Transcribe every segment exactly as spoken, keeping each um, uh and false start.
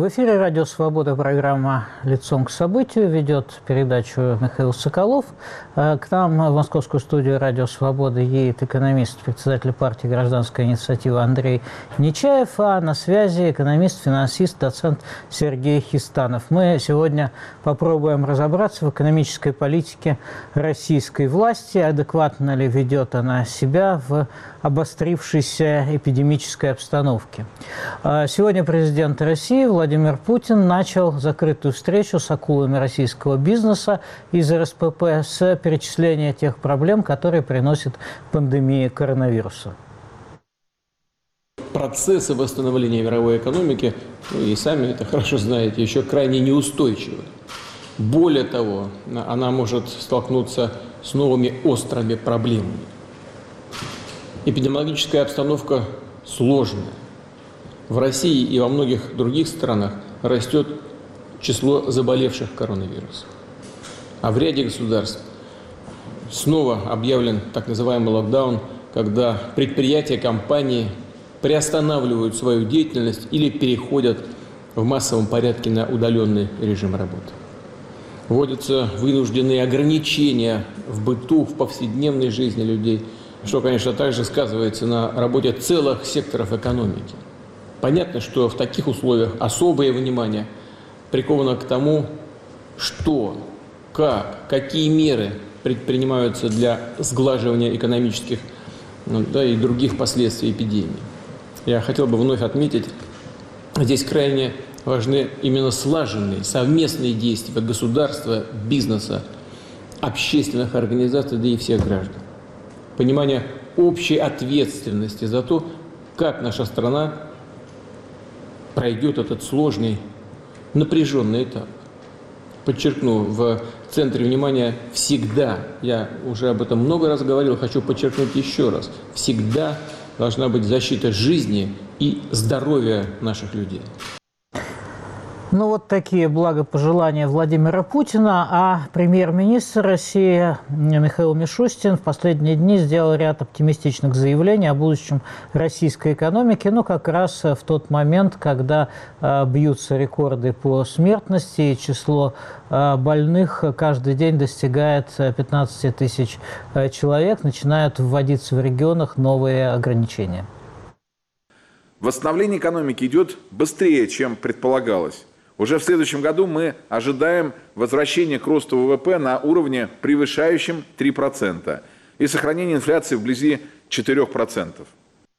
В эфире «Радио Свобода», программа «Лицом к событию». Ведет передачу Михаил Соколов. К нам в московскую студию «Радио Свобода» едет экономист, председатель партии «Гражданская инициатива» Андрей Нечаев, а на связи экономист, финансист, доцент Сергей Хистанов. Мы сегодня попробуем разобраться в экономической политике российской власти, адекватно ли ведет она себя в обострившейся эпидемической обстановке. Сегодня президент России Владимир Путин начал закрытую встречу с акулами российского бизнеса из эр эс пэ пэ с перечисления тех проблем, которые приносит пандемия коронавируса. Процессы восстановления мировой экономики, вы и сами это хорошо знаете, еще крайне неустойчивы. Более того, она может столкнуться с новыми острыми проблемами. Эпидемиологическая обстановка сложная. В России и во многих других странах растет число заболевших коронавирусом. А в ряде государств снова объявлен так называемый локдаун, когда предприятия, компании приостанавливают свою деятельность или переходят в массовом порядке на удаленный режим работы. Вводятся вынужденные ограничения в быту, в повседневной жизни людей, что, конечно, также сказывается на работе целых секторов экономики. Понятно, что в таких условиях особое внимание приковано к тому, что, как, какие меры предпринимаются для сглаживания экономических, ну, да, и других последствий эпидемии. Я хотел бы вновь отметить, здесь крайне важны именно слаженные, совместные действия государства, бизнеса, общественных организаций, да и всех граждан. Понимание общей ответственности за то, как наша страна пройдет этот сложный, напряженный этап. Подчеркну, в центре внимания всегда, я уже об этом много раз говорил, хочу подчеркнуть еще раз, всегда должна быть защита жизни и здоровья наших людей. Ну вот такие благопожелания Владимира Путина, а премьер-министр России Михаил Мишустин в последние дни сделал ряд оптимистичных заявлений о будущем российской экономики, ну как раз в тот момент, когда э, бьются рекорды по смертности, и число э, больных каждый день достигает пятнадцать тысяч э, человек, начинают вводиться в регионах новые ограничения. Восстановление экономики идет быстрее, чем предполагалось. Уже в следующем году мы ожидаем возвращения к росту вэ вэ пэ на уровне, превышающем три процента, и сохранения инфляции вблизи четырех процентов.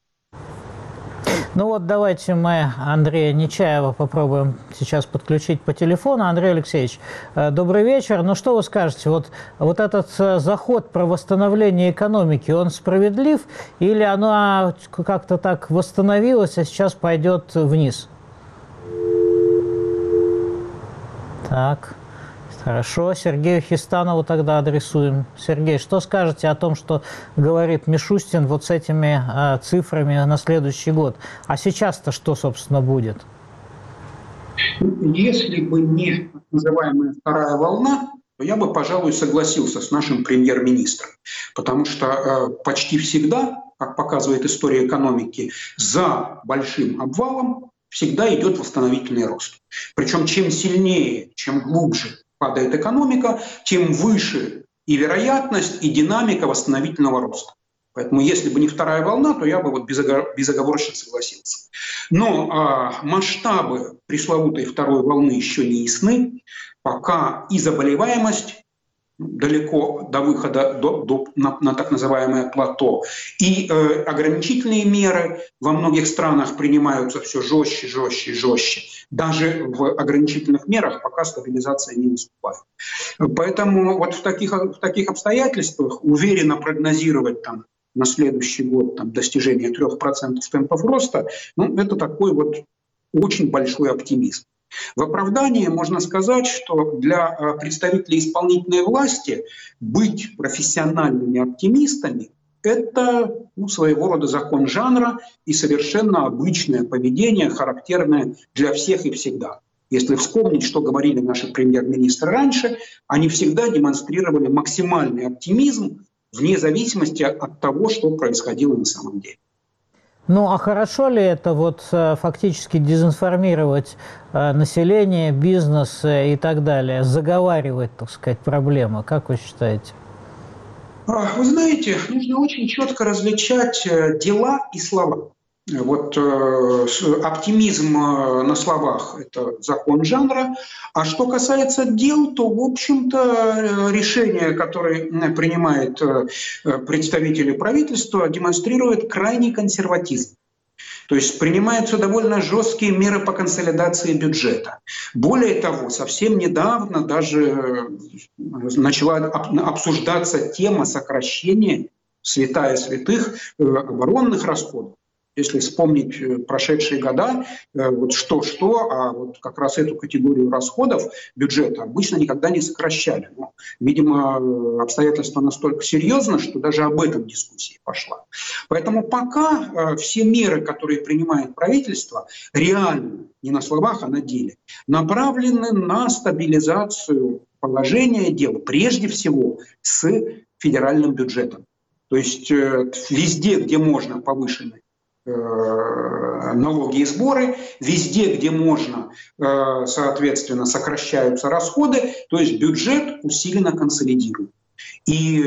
Ну вот давайте мы Андрея Нечаева попробуем сейчас подключить по телефону. Андрей Алексеевич, добрый вечер. Ну что вы скажете, вот, вот этот заход про восстановление экономики, он справедлив или оно как-то так восстановилось, а сейчас пойдет вниз? Так, хорошо. Сергею Хистанову тогда адресуем. Сергей, что скажете о том, что говорит Мишустин вот с этими а, цифрами на следующий год? А сейчас-то что, собственно, будет? Если бы не так называемая вторая волна, то я бы, пожалуй, согласился с нашим премьер-министром. Потому что э, почти всегда, как показывает история экономики, за большим обвалом всегда идет восстановительный рост. Причем чем сильнее, чем глубже падает экономика, тем выше и вероятность, и динамика восстановительного роста. Поэтому если бы не вторая волна, то я бы вот безоговорочно согласился. Но а, масштабы пресловутой второй волны еще не ясны. Пока и заболеваемость далеко до выхода до, до, на, на так называемое плато. И э, ограничительные меры во многих странах принимаются все жестче, жестче, жестче. Даже в ограничительных мерах пока стабилизация не наступает. Поэтому вот в таких, в таких обстоятельствах уверенно прогнозировать там, на следующий год там, достижение трех процентов темпов роста, ну, это такой вот очень большой оптимизм. В оправдании можно сказать, что для представителей исполнительной власти быть профессиональными оптимистами – это ну, своего рода закон жанра и совершенно обычное поведение, характерное для всех и всегда. Если вспомнить, что говорили наши премьер-министры раньше, они всегда демонстрировали максимальный оптимизм вне зависимости от того, что происходило на самом деле. Ну, а хорошо ли это вот фактически дезинформировать население, бизнес и так далее, заговаривать, так сказать, проблемы? Как вы считаете? Вы знаете, нужно очень четко различать дела и слова. Вот э, оптимизм на словах – это закон жанра. А что касается дел, то, в общем-то, решения, которые принимают представители правительства, демонстрируют крайний консерватизм. То есть принимаются довольно жесткие меры по консолидации бюджета. Более того, совсем недавно даже начала обсуждаться тема сокращения, святая святых, оборонных расходов. Если вспомнить прошедшие года, вот что-что, а вот как раз эту категорию расходов бюджета обычно никогда не сокращали. Но, видимо, обстоятельства настолько серьезны, что даже об этом дискуссия пошла. Поэтому пока все меры, которые принимает правительство, реально, не на словах, а на деле, направлены на стабилизацию положения дел, прежде всего с федеральным бюджетом. То есть везде, где можно, повышены налоги и сборы, везде, где можно, соответственно, сокращаются расходы, то есть бюджет усиленно консолидирует. И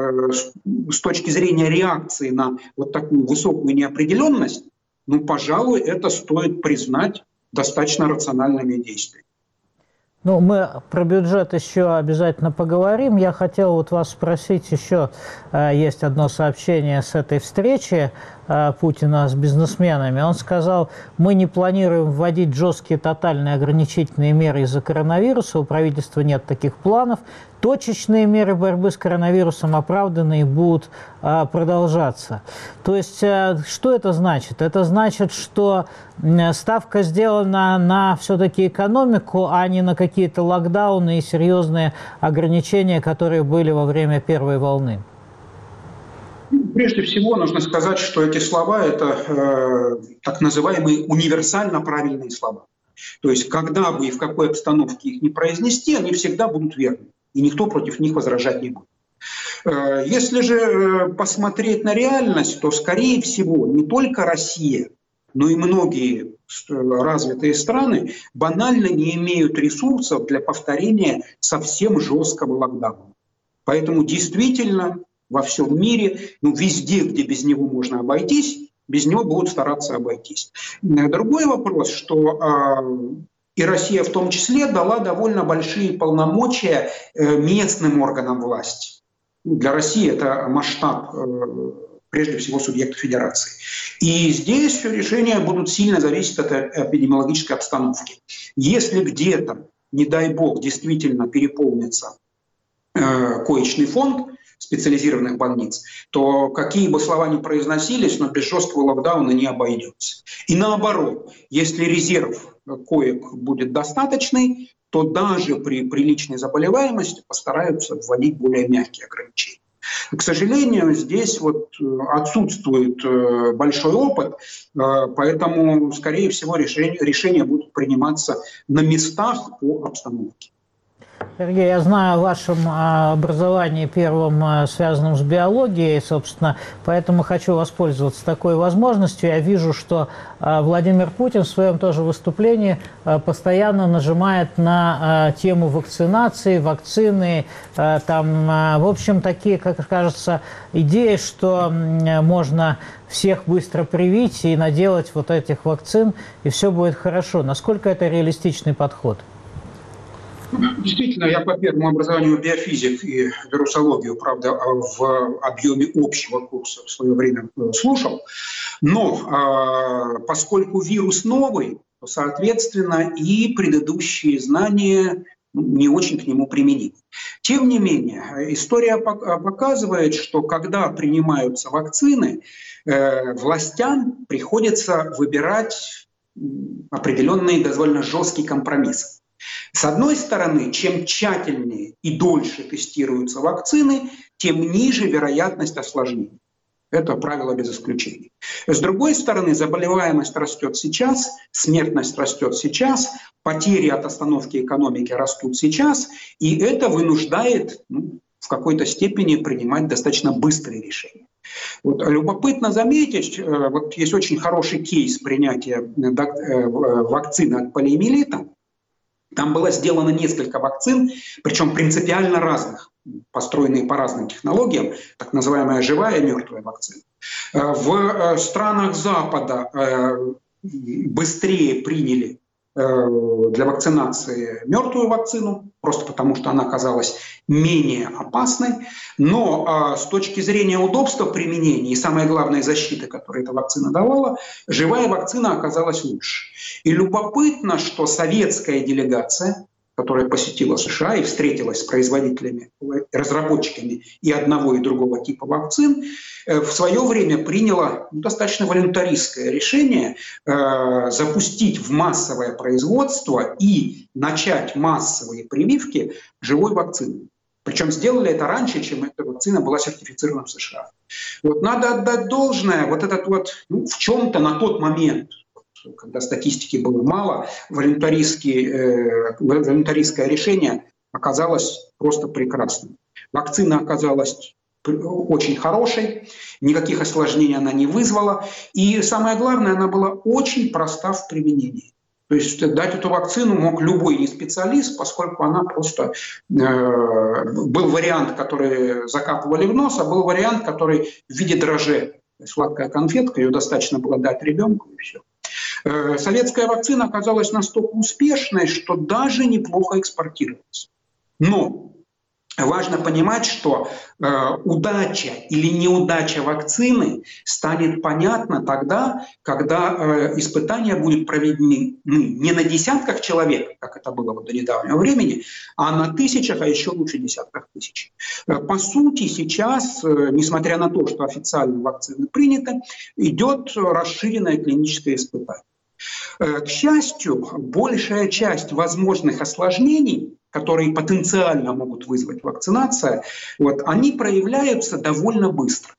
с точки зрения реакции на вот такую высокую неопределенность, ну, пожалуй, это стоит признать достаточно рациональными действиями. Ну, мы про бюджет еще обязательно поговорим. Я хотел вот вас спросить еще, есть одно сообщение с этой встречи Путина с бизнесменами. Он сказал, мы не планируем вводить жесткие тотальные ограничительные меры из-за коронавируса, у правительства нет таких планов. Точечные меры борьбы с коронавирусом оправданы и будут а, продолжаться. То есть, а, что это значит? Это значит, что ставка сделана на все-таки экономику, а не на какие-то локдауны и серьезные ограничения, которые были во время первой волны. Прежде всего нужно сказать, что эти слова – это э, так называемые универсально правильные слова. То есть, когда бы и в какой обстановке их не произнести, они всегда будут верны. И никто против них возражать не будет. Если же посмотреть на реальность, то, скорее всего, не только Россия, но и многие развитые страны банально не имеют ресурсов для повторения совсем жесткого локдауна. Поэтому действительно во всем мире, ну, везде, где без него можно обойтись, без него будут стараться обойтись. Другой вопрос, что и Россия в том числе дала довольно большие полномочия местным органам власти. Для России это масштаб, прежде всего, субъекта федерации. И здесь решения будут сильно зависеть от эпидемиологической обстановки. Если где-то, не дай бог, действительно переполнится коечный фонд специализированных больниц, то какие бы слова ни произносились, но без жесткого локдауна не обойдется. И наоборот, если резерв коек будет достаточный, то даже при приличной заболеваемости постараются вводить более мягкие ограничения. К сожалению, здесь вот отсутствует большой опыт, поэтому, скорее всего, решения, решения будут приниматься на местах по обстановке. Сергей, я знаю о вашем образовании первом, связанном с биологией, собственно, поэтому хочу воспользоваться такой возможностью. Я вижу, что Владимир Путин в своем тоже выступлении постоянно нажимает на тему вакцинации, вакцины. Там, в общем, такие, как кажется, идеи, что можно всех быстро привить и наделать вот этих вакцин, и все будет хорошо. Насколько это реалистичный подход? Действительно, я по первому образованию биофизик и вирусологию, правда, в объеме общего курса в свое время слушал. Но поскольку вирус новый, то, соответственно, и предыдущие знания не очень к нему применимы. Тем не менее, история показывает, что когда принимаются вакцины, властям приходится выбирать определенные довольно жесткие компромиссы. С одной стороны, чем тщательнее и дольше тестируются вакцины, тем ниже вероятность осложнений. Это правило без исключений. С другой стороны, заболеваемость растет сейчас, смертность растет сейчас, потери от остановки экономики растут сейчас, и это вынуждает, ну, в какой-то степени принимать достаточно быстрые решения. Вот, любопытно заметить, вот есть очень хороший кейс принятия вакцины от полиомиелита. Там было сделано несколько вакцин, причем принципиально разных, построенные по разным технологиям, так называемая живая и мертвая вакцина. В странах Запада быстрее приняли для вакцинации мертвую вакцину, просто потому что она оказалась менее опасной. Но с точки зрения удобства применения и, самое главное, защиты, которую эта вакцина давала, живая вакцина оказалась лучше. И любопытно, что советская делегация, которая посетила США и встретилась с производителями, разработчиками и одного, и другого типа вакцин, в свое время приняла достаточно волюнтаристское решение э, запустить в массовое производство и начать массовые прививки живой вакцины. Причем сделали это раньше, чем эта вакцина была сертифицирована в США. Вот надо отдать должное, вот этот вот, ну, в чем-то на тот момент, когда статистики было мало, волюнтаристское, э, волюнтаристское решение оказалось просто прекрасным. Вакцина оказалась очень хорошей, никаких осложнений она не вызвала. И самое главное, она была очень проста в применении. То есть дать эту вакцину мог любой не специалист, поскольку она просто... Э, был вариант, который закапывали в нос, а был вариант, который в виде дрожжей. Сладкая конфетка, ее достаточно было дать ребенку, и все. Э, советская вакцина оказалась настолько успешной, что даже неплохо экспортировалась. Но важно понимать, что э, удача или неудача вакцины станет понятна тогда, когда э, испытания будут проведены не на десятках человек, как это было вот до недавнего времени, а на тысячах, а еще лучше десятках тысяч. Э, по сути, сейчас, э, несмотря на то, что официально вакцина принята, идет расширенное клиническое испытание. Э, к счастью, большая часть возможных осложнений, которые потенциально могут вызвать вакцинация, вот, они проявляются довольно быстро.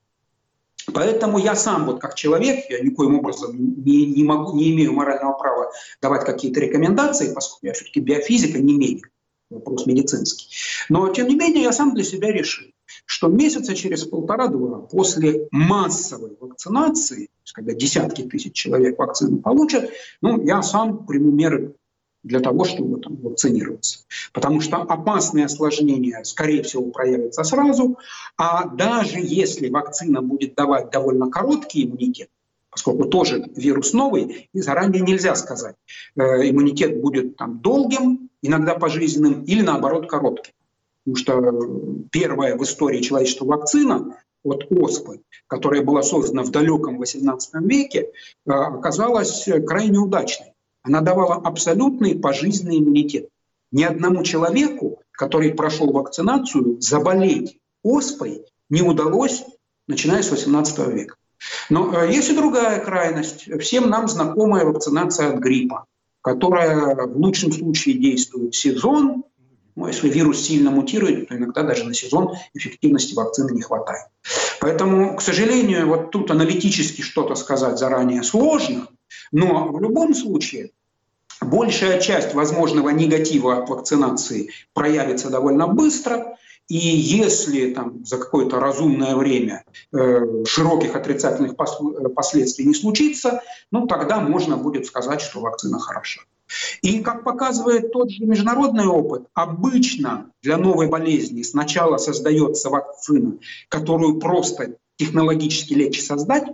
Поэтому я сам, вот как человек, я никоим образом не, не, могу, не имею морального права давать какие-то рекомендации, поскольку я все-таки биофизика, не медик, вопрос медицинский. Но, тем не менее, я сам для себя решил, что месяца через полтора-два после массовой вакцинации, когда десятки тысяч человек вакцину получат, ну, я сам приму меры для того, чтобы там вакцинироваться. Потому что опасные осложнения, скорее всего, проявятся сразу. А даже если вакцина будет давать довольно короткий иммунитет, поскольку тоже вирус новый, и заранее нельзя сказать, э, иммунитет будет там долгим, иногда пожизненным, или наоборот коротким. Потому что первая в истории человечества вакцина от оспы, которая была создана в далеком восемнадцатом веке, э, оказалась крайне удачной. Она давала абсолютный пожизненный иммунитет. Ни одному человеку, который прошел вакцинацию, заболеть оспой не удалось, начиная с восемнадцатого века. Но есть и другая крайность. Всем нам знакомая вакцинация от гриппа, которая в лучшем случае действует сезон. Но если вирус сильно мутирует, то иногда даже на сезон эффективности вакцины не хватает. Поэтому, к сожалению, вот тут аналитически что-то сказать заранее сложно. Но в любом случае большая часть возможного негатива от вакцинации проявится довольно быстро. И если там, за какое-то разумное время э, широких отрицательных пос- последствий не случится, ну, тогда можно будет сказать, что вакцина хороша. И, как показывает тот же международный опыт, обычно для новой болезни сначала создается вакцина, которую просто технологически легче создать,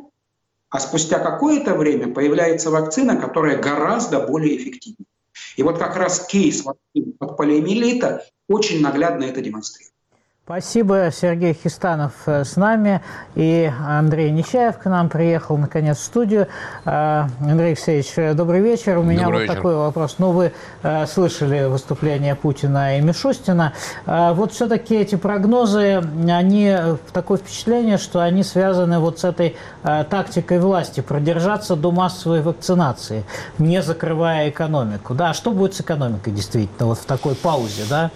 а спустя какое-то время появляется вакцина, которая гораздо более эффективна. И вот как раз кейс вакцины от полиомиелита очень наглядно это демонстрирует. Спасибо. Сергей Хистанов с нами. И Андрей Нечаев к нам приехал, наконец, в студию. Андрей Алексеевич, добрый вечер. У меня добрый вот вечер. Такой вопрос. Ну, вы э, слышали выступления Путина и Мишустина. Э, вот все-таки эти прогнозы, они, такое впечатление, что они связаны вот с этой э, тактикой власти продержаться до массовой вакцинации, не закрывая экономику. Да, что будет с экономикой действительно вот в такой паузе, да?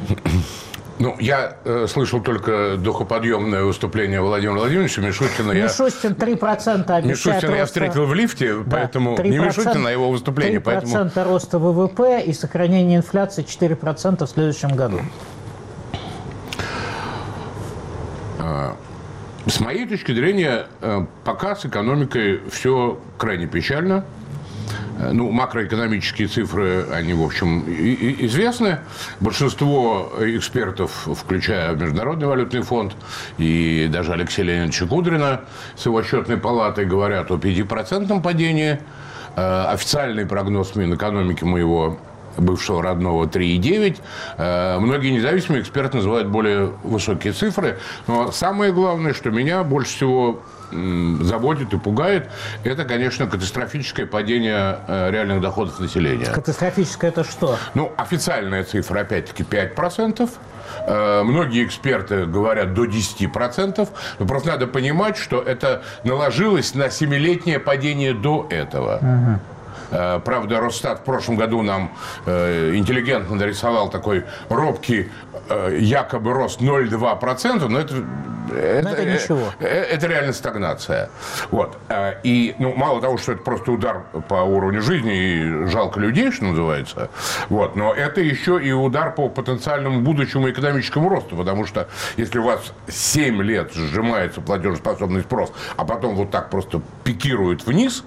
Ну, я э, слышал только духоподъемное выступление Владимира Владимировича. Мишустина я... Мишустин три процента обещает Мишустина я роста... встретил в лифте, да, поэтому... Не Мишустин, а его выступление. три процента поэтому... роста ВВП и сохранение инфляции четыре процента в следующем году. С моей точки зрения, пока с экономикой все крайне печально. Ну, макроэкономические цифры, они, в общем, известны. Большинство экспертов, включая Международный валютный фонд и даже Алексея Леонидовича Кудрина с его отчетной палатой говорят о пятипроцентном падении. Официальный прогноз Минэкономики моего бывшего родного три и девять. Многие независимые эксперты называют более высокие цифры. Но самое главное, что меня больше всего заботит и пугает, это, конечно, катастрофическое падение реальных доходов населения. Катастрофическое это что? Ну, официальная цифра, опять-таки, пять процентов. Многие эксперты говорят до десяти процентов. Но просто надо понимать, что это наложилось на семилетнее падение до этого. Угу. Правда, Росстат в прошлом году нам э, интеллигентно нарисовал такой робкий э, якобы рост ноль целых два десятых процента, но это, это, но это ничего. Это, это реально стагнация. Вот. И ну, мало того, что это просто удар по уровню жизни и жалко людей, что называется, вот, но это еще и удар по потенциальному будущему экономическому росту, потому что если у вас семь лет сжимается платежеспособный спрос, а потом вот так просто пикирует вниз,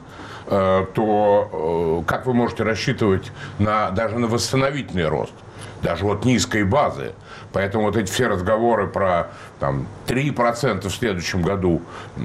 то как вы можете рассчитывать на, даже на восстановительный рост, даже вот низкой базы. Поэтому вот эти все разговоры про там, три процента в следующем году,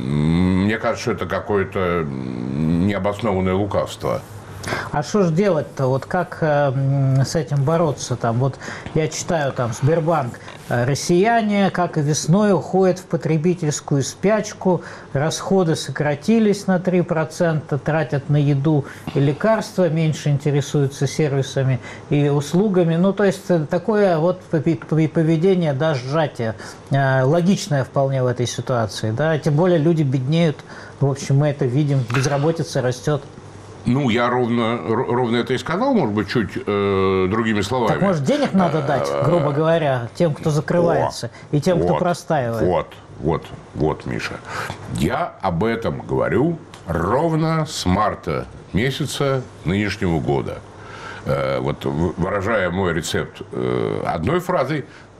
мне кажется, что это какое-то необоснованное лукавство. А что же делать-то? Вот как э, с этим бороться? Там, вот я читаю, там, Сбербанк, россияне, как и весной, уходят в потребительскую спячку, расходы сократились на три процента, тратят на еду и лекарства, меньше интересуются сервисами и услугами. Ну, то есть, такое вот поведение, да, сжатие, э, логичное вполне в этой ситуации, да, тем более люди беднеют, в общем, мы это видим, безработица растет. Ну, я ровно, ровно это и сказал, может быть, чуть э, другими словами. Так, может, денег надо дать, грубо говоря, тем, кто закрывается, О, и тем, вот, кто простаивает? Вот, вот, вот, Миша. Я об этом говорю ровно с марта месяца нынешнего года. Э, вот, выражая мой рецепт э, одной фразой,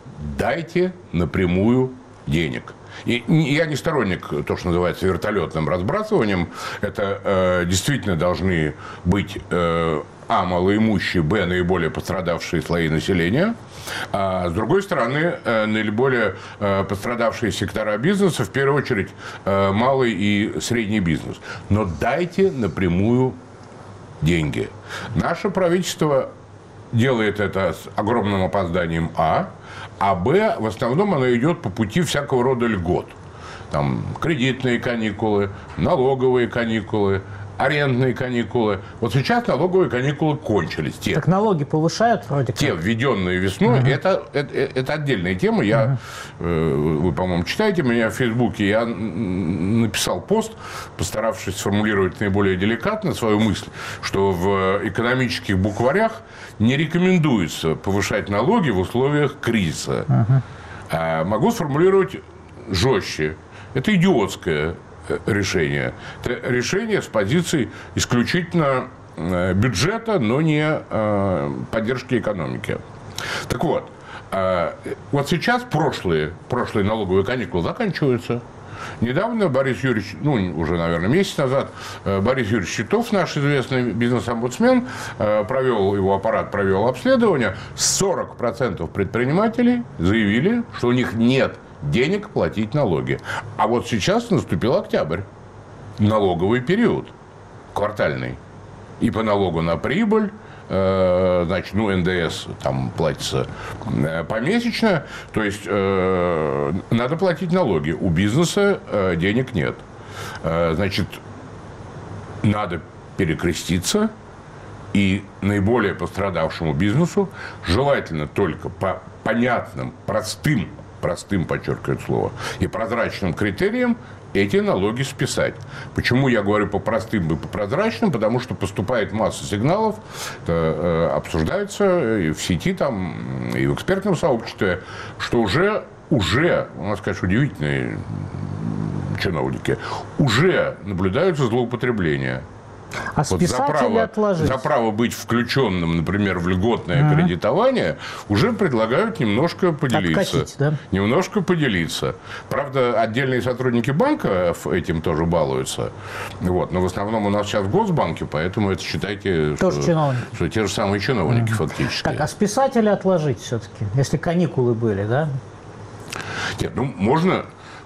дайте напрямую денег. И я не сторонник то, что называется вертолетным разбрасыванием. Это э, действительно должны быть э, а, малоимущие, б, наиболее пострадавшие слои населения. А с другой стороны, э, наиболее э, пострадавшие сектора бизнеса, в первую очередь, э, малый и средний бизнес. Но дайте напрямую деньги. Наше правительство делает это с огромным опозданием, а, а б, в основном оно идет по пути всякого рода льгот. Там кредитные каникулы, налоговые каникулы, арендные каникулы. Вот сейчас налоговые каникулы кончились. Те, так налоги повышают вроде как? Те, введенные весной, uh-huh. это, это, это отдельная тема. Я, uh-huh. Вы, по-моему, читаете меня в Фейсбуке. Я написал пост, постаравшись сформулировать наиболее деликатно свою мысль, что в экономических букварях не рекомендуется повышать налоги в условиях кризиса. Uh-huh. А могу сформулировать жестче. Это идиотское решение. Это решение с позиции исключительно бюджета, но не поддержки экономики. Так вот, вот сейчас прошлые, прошлые налоговые каникулы заканчиваются. Недавно Борис Юрьевич, ну, уже, наверное, месяц назад, Борис Юрьевич Титов, наш известный бизнес-омбудсмен, провел, его аппарат провел обследование. сорок процентов предпринимателей заявили, что у них нет денег платить налоги. А вот сейчас наступил октябрь. Налоговый период. Квартальный. И по налогу на прибыль, э, значит, ну, эн дэ эс там платится э, помесячно. То есть, э, надо платить налоги. У бизнеса э, денег нет. Э, значит, надо перекреститься. И наиболее пострадавшему бизнесу желательно только по понятным, простым простым, подчеркиваю слово, и прозрачным критериям эти налоги списать. Почему я говорю по простым и по прозрачным? Потому что поступает масса сигналов, это, э, обсуждается и в сети, там, и в экспертном сообществе, что уже, уже, у нас, конечно, удивительные чиновники, уже наблюдаются злоупотребления. А вот списать за право, или отложить? За право быть включенным, например, в льготное mm-hmm. кредитование, уже предлагают немножко поделиться. Откатить, да? Немножко поделиться. Правда, отдельные сотрудники банка этим тоже балуются. Вот. Но в основном у нас сейчас госбанки, поэтому это считайте, тоже что, чиновники. что те же самые чиновники mm-hmm. фактически. Так, а списать или отложить все-таки, если каникулы были, да? Нет, ну, можно...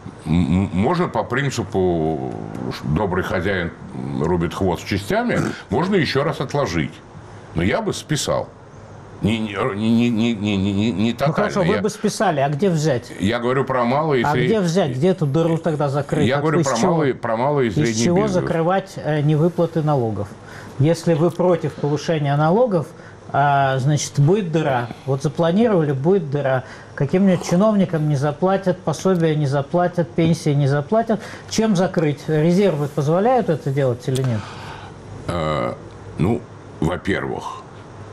Можно по принципу «добрый хозяин рубит хвост частями», можно еще раз отложить. Но я бы списал. Не, не, не, не, не, не, не тотально. Ну хорошо, вы я, бы списали, а где взять? Я говорю про малые и А средние. где взять? Где эту дыру тогда закрыть? Я От, говорю про малые, про малые и средние Из чего бизнес. закрывать э, невыплаты налогов? Если вы против повышения налогов, а, значит, будет дыра. Вот запланировали, будет дыра. Каким-нибудь чиновникам не заплатят, пособия не заплатят, пенсии не заплатят. Чем закрыть? Резервы позволяют это делать или нет? А, ну, во-первых,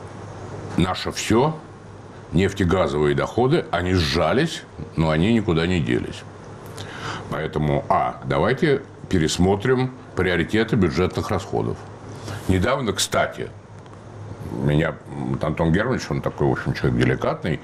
наше все, нефтегазовые доходы, они сжались, но они никуда не делись. Поэтому, а, давайте пересмотрим приоритеты бюджетных расходов. Недавно, кстати, меня Антон Германович, он такой, в общем, человек деликатный,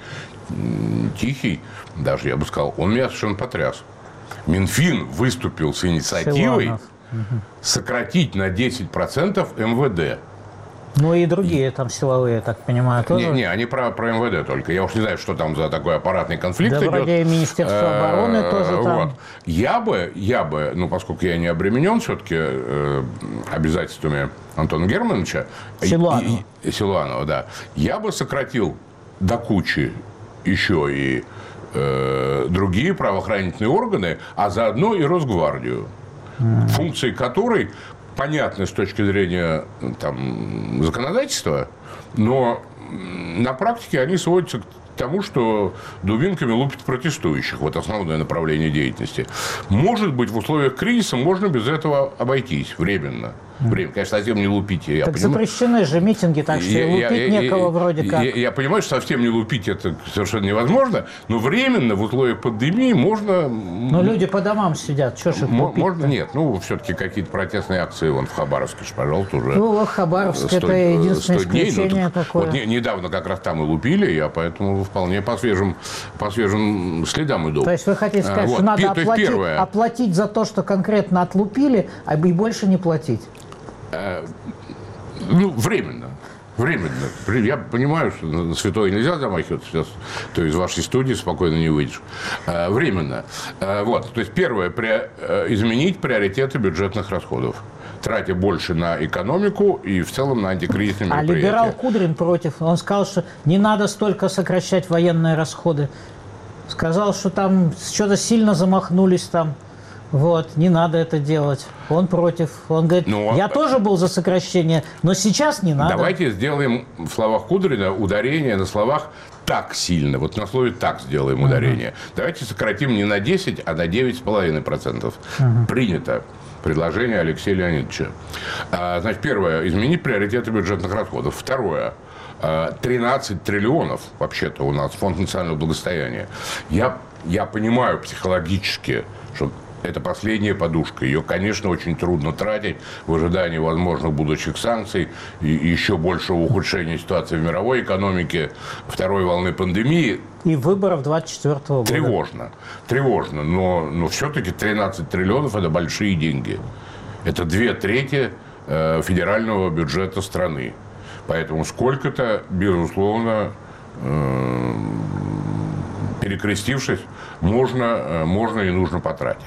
тихий, даже, я бы сказал, он меня совершенно потряс. Минфин выступил с инициативой Силанов. сократить на десять процентов эм вэ дэ. Ну и другие там силовые, я так понимаю, тоже? Не, не, они про, про эм вэ дэ только. Я уж не знаю, что там за такой аппаратный конфликт да, идет. вроде и Министерство обороны тоже там. Вот. Я бы, я бы, ну, поскольку я не обременен все-таки э, обязательствами Антона Германовича, Силуанова. И, и, Силуанова, да, я бы сократил до кучи еще и э, другие правоохранительные органы, а заодно и Росгвардию, mm. функции которой понятны с точки зрения там, законодательства, но на практике они сводятся к тому, что дубинками лупят протестующих. Вот основное направление деятельности. Может быть, в условиях кризиса можно без этого обойтись временно. Время, конечно, совсем не лупите. Я так понимаю, запрещены же митинги, так что я, лупить я, некого я, вроде как. Я, я понимаю, что совсем не лупить это совершенно невозможно, но временно в условиях пандемии можно... Но люди по домам сидят, что ж их лупить-то? Можно, нет, ну, все-таки какие-то протестные акции вон в Хабаровске, пожалуйста, уже... Ну, Хабаровск, это единственное исключение ну, такое. Вот не, недавно как раз там и лупили, я поэтому вполне по свежим, по свежим следам иду. То есть вы хотите сказать, а, вот. что надо Пи- оплатить, оплатить за то, что конкретно отлупили, а и больше не платить? Ну, временно. Временно. Я понимаю, что на святое нельзя замахиваться сейчас, то из вашей студии спокойно не выйдешь. Временно. Вот. То есть, первое, изменить приоритеты бюджетных расходов. Тратя больше на экономику и в целом на антикризисные а мероприятия. А либерал Кудрин против. Он сказал, что не надо столько сокращать военные расходы. Сказал, что там что-то сильно замахнулись там. Вот, не надо это делать. Он против. Он говорит, ну, я тоже был за сокращение, но сейчас не надо. Давайте сделаем в словах Кудрина ударение на словах «так сильно». Вот на слове «так» сделаем uh-huh. ударение. Давайте сократим не на десять, а на девять с половиной процентов. Uh-huh. Принято. Предложение Алексея Леонидовича. Значит, первое. Изменить приоритеты бюджетных расходов. Второе. тринадцать триллионов, вообще-то, у нас Фонд национального благосостояния. Я, я понимаю психологически, что это последняя подушка. Ее, конечно, очень трудно тратить в ожидании возможных будущих санкций и еще большего ухудшения ситуации в мировой экономике, второй волны пандемии. И выборов двадцать четвёртого года. Тревожно. Тревожно. Но, но все-таки тринадцать триллионов – это большие деньги. Это две трети э, федерального бюджета страны. Поэтому сколько-то, безусловно, э, перекрестившись, можно, э, можно и нужно потратить.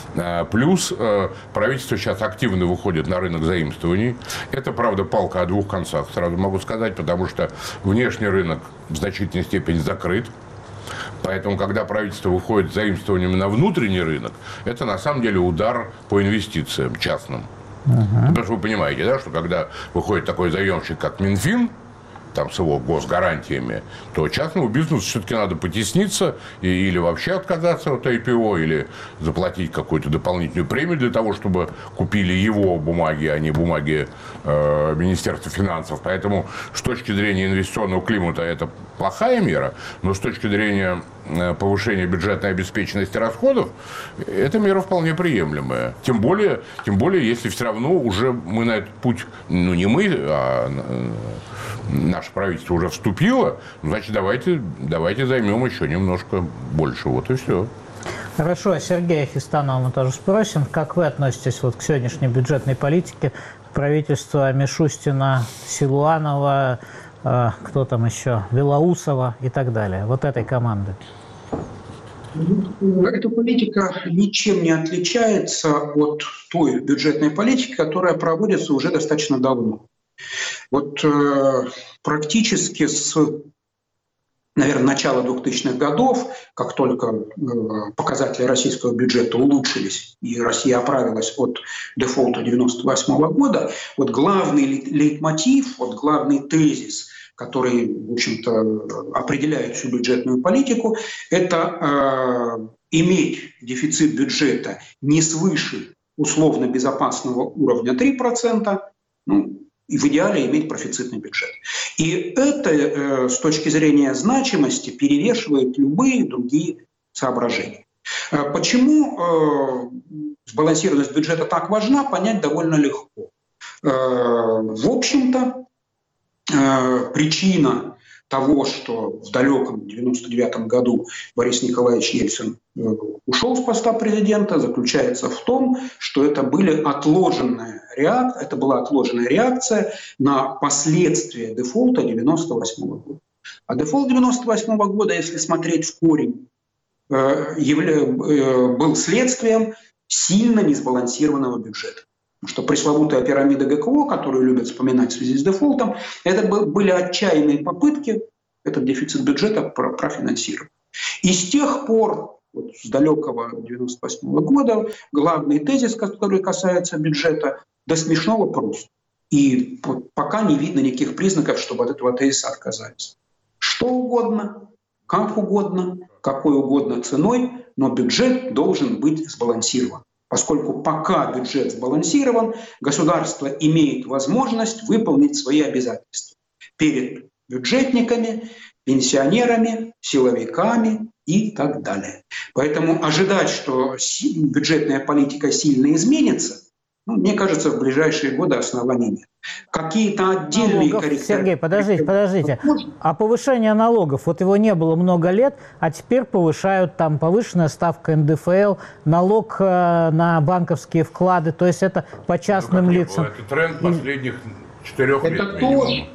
Плюс правительство сейчас активно выходит на рынок заимствований. Это, правда, палка о двух концах, сразу могу сказать, потому что внешний рынок в значительной степени закрыт. Поэтому, когда правительство выходит с заимствованиями на внутренний рынок, это на самом деле удар по инвестициям частным. Uh-huh. Потому что вы понимаете, да, что когда выходит такой заемщик, как Минфин, там, с его госгарантиями, то частному бизнесу все-таки надо потесниться и, или вообще отказаться от ай пи о, или заплатить какую-то дополнительную премию для того, чтобы купили его бумаги, а не бумаги э, Министерства финансов. Поэтому с точки зрения инвестиционного климата это плохая мера, но с точки зрения повышения бюджетной обеспеченности расходов, эта мера вполне приемлемая. Тем более, тем более, если все равно уже мы на этот путь, ну не мы, а наше правительство уже вступило, значит, давайте, давайте займем еще немножко больше. Вот и все. Хорошо, Сергея Хистанова мы тоже спросим. Как вы относитесь вот к сегодняшней бюджетной политике правительства Мишустина, Силуанова, э, кто там еще, Белоусова и так далее, вот этой команды? Эта политика ничем не отличается от той бюджетной политики, которая проводится уже достаточно давно. Вот э, практически с, наверное, начала двухтысячных годов, как только э, показатели российского бюджета улучшились и Россия оправилась от дефолта девяносто восьмого года, вот главный лейтмотив, вот главный тезис, который, в общем-то, определяет всю бюджетную политику, это э, иметь дефицит бюджета не свыше условно безопасного уровня три процента, ну, и в идеале иметь профицитный бюджет. И это э, с точки зрения значимости перевешивает любые другие соображения. Э, почему э, сбалансированность бюджета так важна, понять довольно легко. Э, в общем-то, э, причина того, что в далеком девяносто девятом году Борис Николаевич Ельцин ушел с поста президента, заключается в том, что это, были отложенная реак... это была отложенная реакция на последствия дефолта девяносто восьмого года. А дефолт девяносто восьмого года, если смотреть в корень, явля... был следствием сильно несбалансированного бюджета. Потому что пресловутая пирамида ГКО, которую любят вспоминать в связи с дефолтом, это были отчаянные попытки этот дефицит бюджета профинансировать. И с тех пор, вот с далекого девяносто восьмого года, главный тезис, который касается бюджета, до смешного просто. И пока не видно никаких признаков, чтобы от этого тезиса отказались. Что угодно, как угодно, какой угодно ценой, но бюджет должен быть сбалансирован. Поскольку пока бюджет сбалансирован, государство имеет возможность выполнить свои обязательства перед бюджетниками, пенсионерами, силовиками и так далее. Поэтому ожидать, что бюджетная политика сильно изменится, ну, мне кажется, в ближайшие годы оснований нет. Какие-то отдельные коррекции. Сергей, подождите, подождите. А повышение налогов, вот его не было много лет, а теперь повышают, там повышенная ставка эн дэ эф эл, налог э, на банковские вклады, то есть это по частным ну, лицам. Это тренд последних четырех лет. Это тоже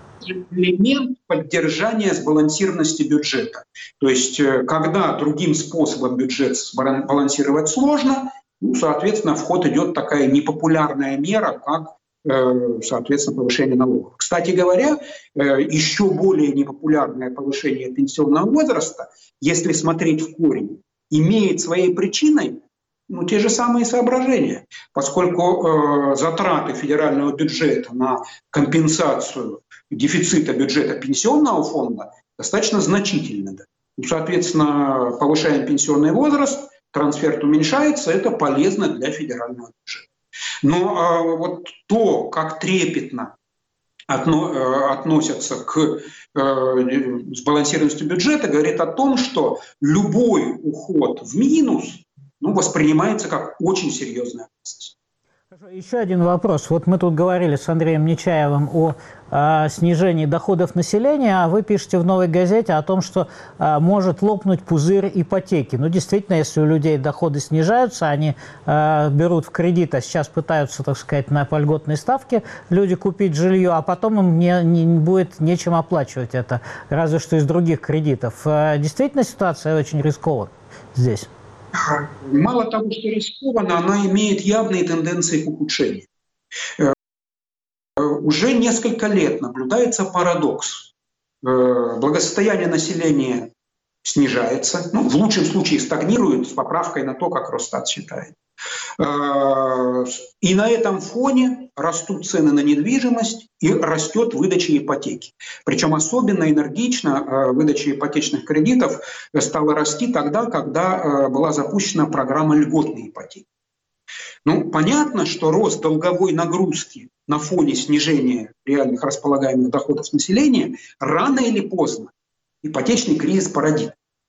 элемент поддержания сбалансированности бюджета. То есть, когда другим способом бюджет сбалансировать сложно, ну, соответственно, в ход идет такая непопулярная мера, как, соответственно, повышение налогов. Кстати говоря, еще более непопулярное повышение пенсионного возраста, если смотреть в корень, имеет своей причиной ну, те же самые соображения, поскольку э, затраты федерального бюджета на компенсацию дефицита бюджета пенсионного фонда достаточно значительны. Ну, соответственно, повышаем пенсионный возраст, трансферт уменьшается, это полезно для федерального бюджета. Но э, вот то, как трепетно отно, э, относятся к э, сбалансированности бюджета, говорит о том, что любой уход в минус ну, воспринимается как очень серьезная опасность. Еще один вопрос. Вот мы тут говорили с Андреем Нечаевым о э, снижении доходов населения, а вы пишете в «Новой газете» о том, что э, может лопнуть пузырь ипотеки. Ну, действительно, если у людей доходы снижаются, они э, берут в кредит, а сейчас пытаются, так сказать, на по льготной ставке люди купить жилье, а потом им не, не будет нечем оплачивать это, разве что из других кредитов. Э, действительно, ситуация очень рискована здесь. Мало того, что рискованно, она имеет явные тенденции к ухудшению. Уже несколько лет наблюдается парадокс. Благосостояние населения снижается, ну, в лучшем случае стагнирует с поправкой на то, как Росстат считает. И на этом фоне растут цены на недвижимость и растет выдача ипотеки. Причем особенно энергично выдача ипотечных кредитов стала расти тогда, когда была запущена программа льготной ипотеки. Ну, понятно, что рост долговой нагрузки на фоне снижения реальных располагаемых доходов населения рано или поздно ипотечный кризис породит.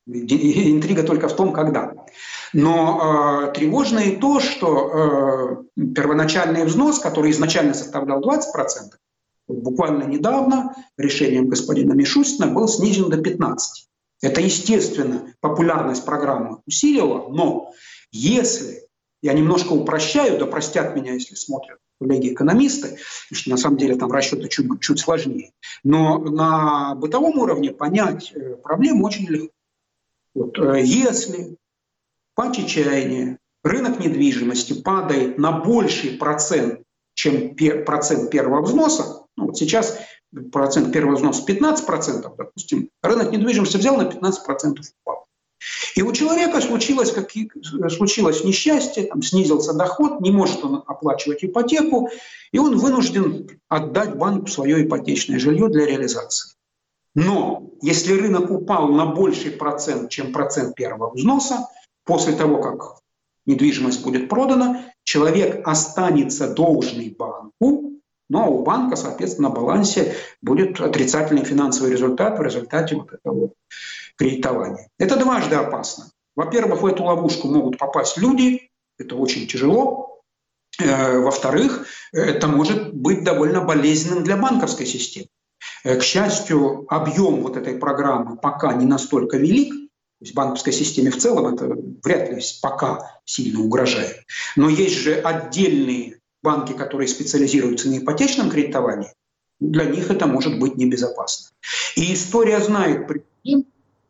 Интрига только в том, когда. Но э, тревожно и то, что э, первоначальный взнос, который изначально составлял двадцать процентов, буквально недавно решением господина Мишустина был снизен до пятнадцати процентов. Это, естественно, популярность программы усилила, но если, я немножко упрощаю, да простят меня, если смотрят коллеги-экономисты, потому что на самом деле там расчеты чуть, чуть сложнее, но на бытовом уровне понять проблему очень легко. Вот, если по чечаянию рынок недвижимости падает на больший процент, чем пер, процент первого взноса, ну, вот сейчас процент первого взноса пятнадцать процентов, допустим, рынок недвижимости взял на пятнадцать процентов упал. И у человека случилось, как, случилось несчастье, там, снизился доход, не может он оплачивать ипотеку, и он вынужден отдать банку свое ипотечное жилье для реализации. Но если рынок упал на больший процент, чем процент первого взноса, после того, как недвижимость будет продана, человек останется должный банку, но у банка, соответственно, на балансе будет отрицательный финансовый результат в результате вот этого кредитования. Это дважды опасно. Во-первых, в эту ловушку могут попасть люди, это очень тяжело. Во-вторых, это может быть довольно болезненным для банковской системы. К счастью, объем вот этой программы пока не настолько велик, то есть банковской системе в целом это вряд ли пока сильно угрожает. Но есть же отдельные банки, которые специализируются на ипотечном кредитовании, для них это может быть небезопасно. И история знает пример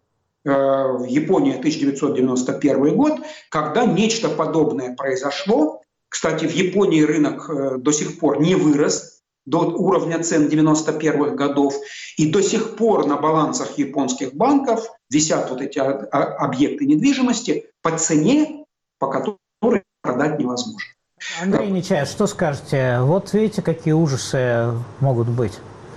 в Японии тысяча девятьсот девяносто первый год, когда нечто подобное произошло. Кстати, в Японии рынок до сих пор не вырос до уровня цен девяносто первых годов, и до сих пор на балансах японских банков висят вот эти объекты недвижимости по цене, по которой продать невозможно. Андрей Нечаев, что скажете? Вот видите, какие ужасы могут быть?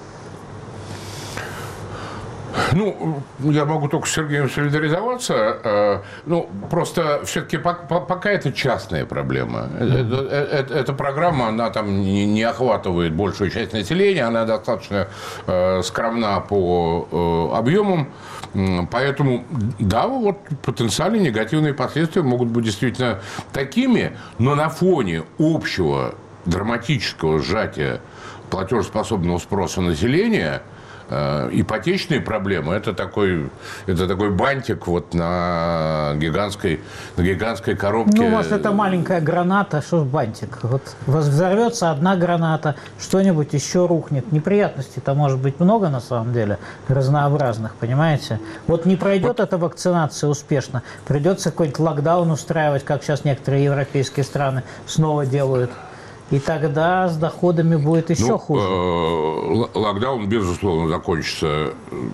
Ну, я могу только с Сергеем солидаризоваться. Ну, просто все-таки пока это частная проблема. Mm-hmm. Эта программа, она там не охватывает большую часть населения, она достаточно скромна по объемам. Поэтому, да, вот потенциально негативные последствия могут быть действительно такими, но на фоне общего драматического сжатия платежеспособного спроса населения ипотечные проблемы – это такой, это такой бантик вот на гигантской, на гигантской коробке. Ну, может, это маленькая граната, что ж бантик? Вот взорвется одна граната, что-нибудь еще рухнет. Неприятностей-то может быть много, на самом деле, разнообразных, понимаете? Вот не пройдет эта вакцинация успешно, придется какой-нибудь локдаун устраивать, как сейчас некоторые европейские страны снова делают. И тогда с доходами будет еще ну, хуже. Локдаун, безусловно, закончится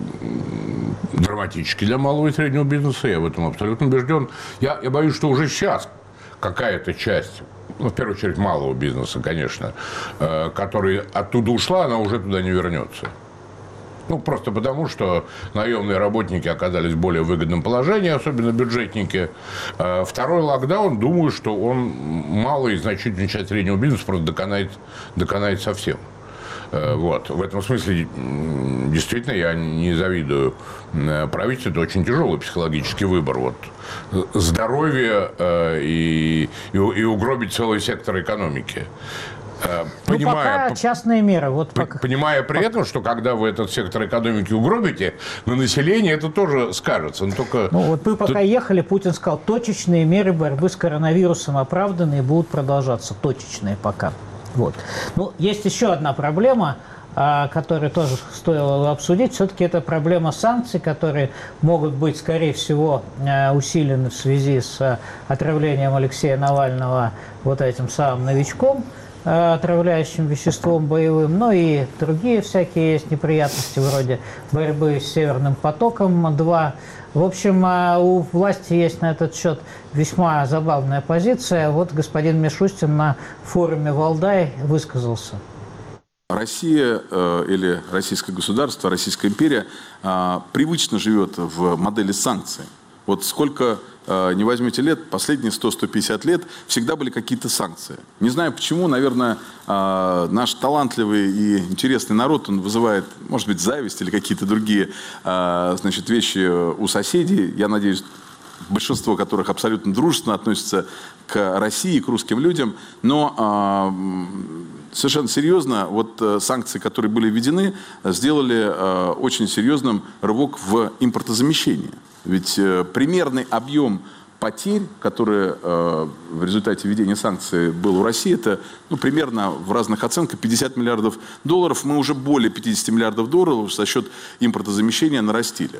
драматически для малого и среднего бизнеса. Я в этом абсолютно убежден. Я, я боюсь, что уже сейчас какая-то часть, ну, в первую очередь, малого бизнеса, конечно, которая оттуда ушла, она уже туда не вернется. Ну, просто потому, что наемные работники оказались в более выгодном положении, особенно бюджетники. Второй локдаун, думаю, что он малый и значительную часть среднего бизнеса просто доконает, доконает совсем. Вот. В этом смысле, действительно, я не завидую правительству. Это очень тяжелый психологический выбор. Вот. Здоровье и, и, и угробить целый сектор экономики. Понимая, ну, пока частные меры. Вот пока. Понимая при этом, что когда вы этот сектор экономики угробите, на население это тоже скажется. Но только... ну, вот мы пока Тут... ехали, Путин сказал, точечные меры борьбы с коронавирусом оправданы и будут продолжаться. Точечные пока. Вот. Ну, есть еще одна проблема, которую тоже стоило обсудить. Все-таки это проблема санкций, которые могут быть, скорее всего, усилены в связи с отравлением Алексея Навального вот этим самым новичком, отравляющим веществом боевым, ну и другие всякие есть неприятности вроде борьбы с Северным потоком-два. В общем, у власти есть на этот счет весьма забавная позиция. Вот господин Мишустин на форуме «Валдай» высказался. Россия э, или российское государство, Российская империя э, привычно живет в модели санкций. Вот сколько э, не возьмите лет, последние сто — сто пятьдесят лет всегда были какие-то санкции. Не знаю почему, наверное, э, наш талантливый и интересный народ, он вызывает, может быть, зависть или какие-то другие э, значит, вещи у соседей. Я надеюсь, большинство которых абсолютно дружественно относятся к России, к русским людям. Но э, совершенно серьезно, вот э, санкции, которые были введены, сделали э, очень серьезным рывок в импортозамещение. Ведь э, примерный объем потерь, которые э, в результате введения санкций был у России, это ну, примерно в разных оценках пятьдесят миллиардов долларов. Мы уже более пятьдесят миллиардов долларов за счет импортозамещения нарастили.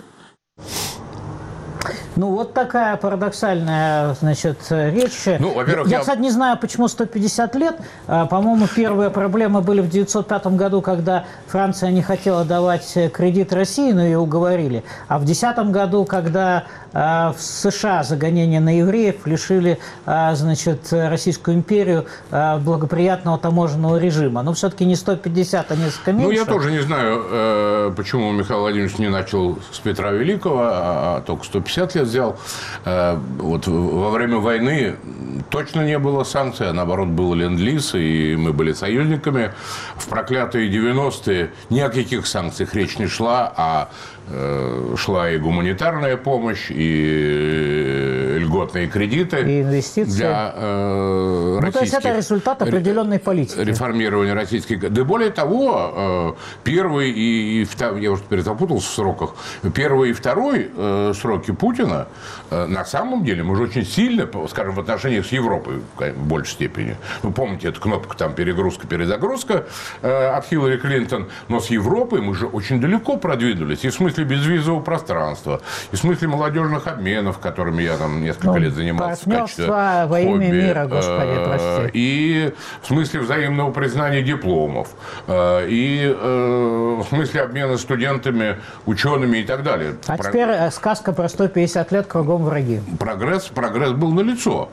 Ну, вот такая парадоксальная, значит, речь. Ну, во-первых, я, я, кстати, не знаю, почему сто пятьдесят лет. По-моему, первые проблемы были в девятьсот пятом году, когда Франция не хотела давать кредит России, но ее уговорили. А в десятом году, когда в США за гонение на евреев лишили, значит, Российскую империю благоприятного таможенного режима. Но все-таки не сто пятьдесят, а несколько меньше. Ну, я тоже не знаю, почему Михаил Владимирович не начал с Петра Великого, а только сто пятьдесят лет взял. Вот во время войны точно не было санкций, а наоборот был ленд-лиз, и мы были союзниками. В проклятые девяностые ни о каких санкциях речь не шла, а шла и гуманитарная помощь, и льготные кредиты. И инвестиции. Для э, ну, то есть это результат определенной политики. Реформирования российской. Да более того, первый и, и второй, я уже теперь запутался в сроках, первый и второй э, сроки Путина, э, на самом деле, мы же очень сильно, скажем, в отношениях с Европой в большей степени. Вы помните, эта кнопка там перегрузка, перезагрузка э, от Хиллари Клинтон, но с Европой мы же очень далеко продвинулись. И в смысле безвизового пространства, и в смысле молодежных обменов, которыми я там несколько ну, лет занимался в качестве во хобби, имя мира, господи, прости. И в смысле взаимного признания дипломов, и в смысле обмена студентами, учеными и так далее. А Про... теперь сказка про сто пятьдесят лет, кругом враги. Прогресс, прогресс был налицо.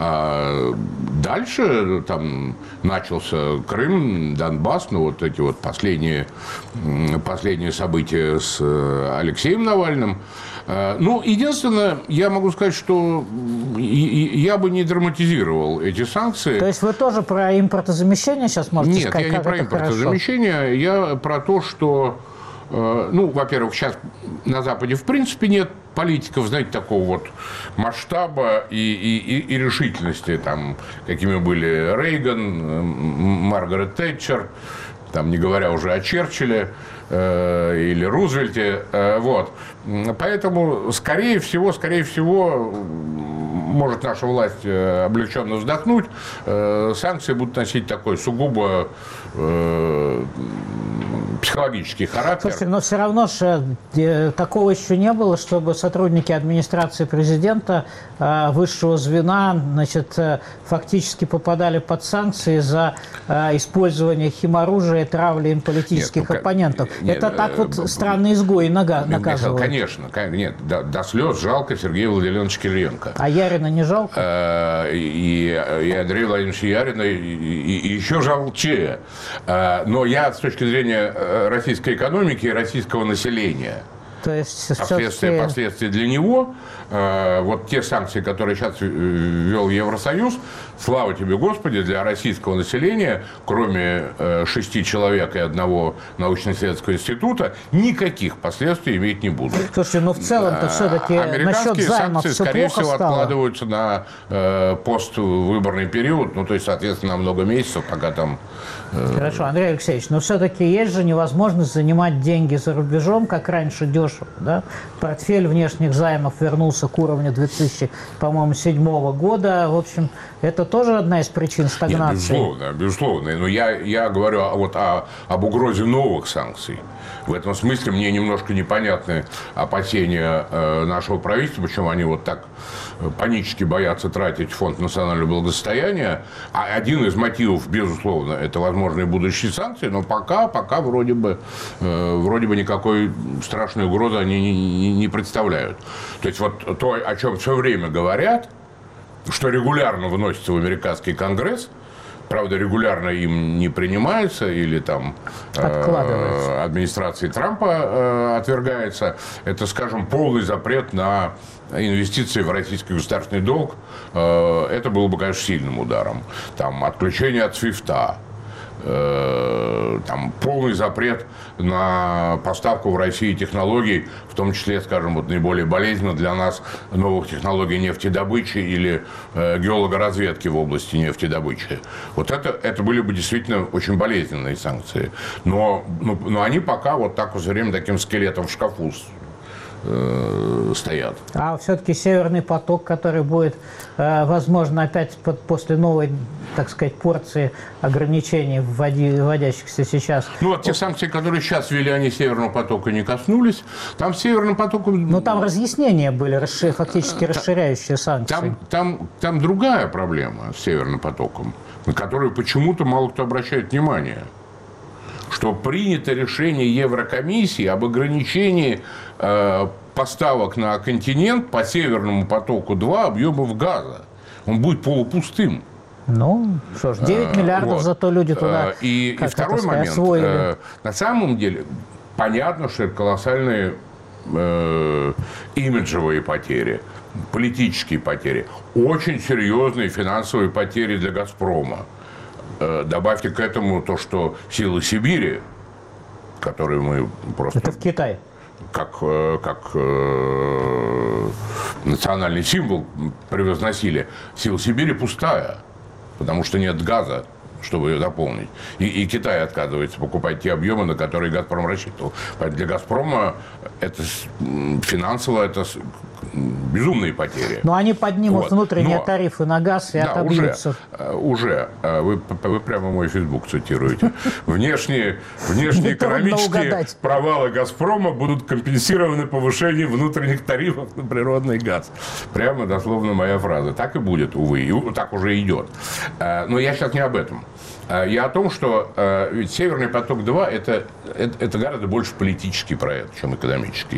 Дальше там начался Крым, Донбасс, ну вот эти вот последние, последние события с Алексеем Навальным. Ну, единственное, я могу сказать, что я бы не драматизировал эти санкции. То есть вы тоже про импортозамещение сейчас можете Нет, сказать? Нет, я не про импортозамещение, хорошо. Я про то, что, ну, во-первых, сейчас на Западе в принципе нет политиков, знаете, такого вот масштаба и, и, и решительности, там, какими были Рейган, Маргарет Тэтчер, там, не говоря уже о Черчилле э, или Рузвельте. Э, вот. Поэтому, скорее всего, скорее всего, может наша власть облегченно вздохнуть, э, санкции будут носить такой сугубо э, психологический характер. Слушайте, но все равно же такого еще не было, чтобы сотрудники администрации президента высшего звена, значит, фактически попадали под санкции за использование химоружия и травли им политических нет, ну, оппонентов. Нет, это так вот э, странные изгои нага, наказывают. Конечно, нет, до, до слез жалко Сергея Владимировича Кириенко. А Ярина не жалко? И, и Андрея Владимировича Ярина, и, и, и еще жалче. Но я с точки зрения российской экономики и российского населения, то есть последствия, последствия для него, э, вот те санкции, которые сейчас ввел Евросоюз, слава тебе, Господи, для российского населения, кроме э, шести человек и одного научно-исследовательского института, никаких последствий иметь не будут. Слушайте, но в целом-то все-таки насчет займов санкции, все скорее плохо всего, стало. откладываются на э, поствыборный период, ну, то есть, соответственно, на много месяцев, пока там... Э... Хорошо, Андрей Алексеевич, но все-таки есть же невозможность занимать деньги за рубежом, как раньше, дешево. Да? Портфель внешних займов вернулся к уровню две тысячи седьмого года. В общем, это тоже одна из причин стагнации. Нет, безусловно, безусловно. Но я, я говорю вот о, об угрозе новых санкций. В этом смысле мне немножко непонятны опасения э, нашего правительства, почему они вот так панически боятся тратить фонд национального благосостояния. А один из мотивов, безусловно, это возможные будущие санкции, но пока, пока вроде бы, э, вроде бы никакой страшной угрозы они не, не, не представляют. То есть вот то, о чем все время говорят, что регулярно выносится в американский конгресс, правда, регулярно им не принимается или там э, администрации Трампа э, отвергается. Это, скажем, полный запрет на инвестиции в российский государственный долг. Э, это было бы, конечно, сильным ударом. Там отключение от свифта. Там полный запрет на поставку в Россию технологий, в том числе, скажем, вот наиболее болезненно для нас новых технологий нефтедобычи или э, геологоразведки в области нефтедобычи. Вот это, это были бы действительно очень болезненные санкции. Но, но, но они пока вот так вот все время таким скелетом в шкафу стоят. А все-таки Северный поток, который будет, возможно, опять под, после новой, так сказать, порции ограничений, вводи, вводящихся сейчас. Ну, вот те санкции, которые сейчас ввели, они Северного потока не коснулись. Там Северным потоком... Ну, там разъяснения были, расшир... фактически расширяющие санкции. Там, там, там другая проблема с Северным потоком, на которую почему-то мало кто обращает внимание. Что принято решение Еврокомиссии об ограничении э, поставок на континент по Северному потоку-два объемов газа. Он будет полупустым. Ну, что ж, девять миллиардов, вот. Зато люди туда, и, как и второй сказать, момент. освоили. Э, на самом деле, понятно, что это колоссальные э, имиджевые потери, политические потери, очень серьезные финансовые потери для «Газпрома». Добавьте к этому то, что силы Сибири, которые мы просто... Это в Китае. Как, как э, национальный символ превозносили. Сила Сибири пустая, потому что нет газа, чтобы ее дополнить. И, и Китай отказывается покупать те объемы, на которые «Газпром» рассчитывал. Поэтому для «Газпрома» это финансово это безумные потери. Но они поднимут вот. внутренние Но, тарифы на газ и да, отобьются. Уже, уже. Вы, вы прямо мой Фейсбук цитируете. Внешние, внешние экономические провалы «Газпрома» будут компенсированы повышением внутренних тарифов на природный газ. Прямо дословно моя фраза. Так и будет, увы. И так уже идет. Но я сейчас не об этом. Я о том, что ведь «Северный поток-два» это, это, это гораздо больше политический проект, чем экономический.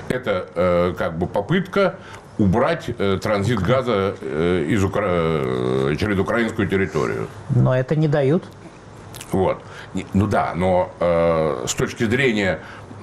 Это как бы попытка убрать транзит газа из Укра... через украинскую территорию. Но это не дают. Вот. Ну да, но с точки зрения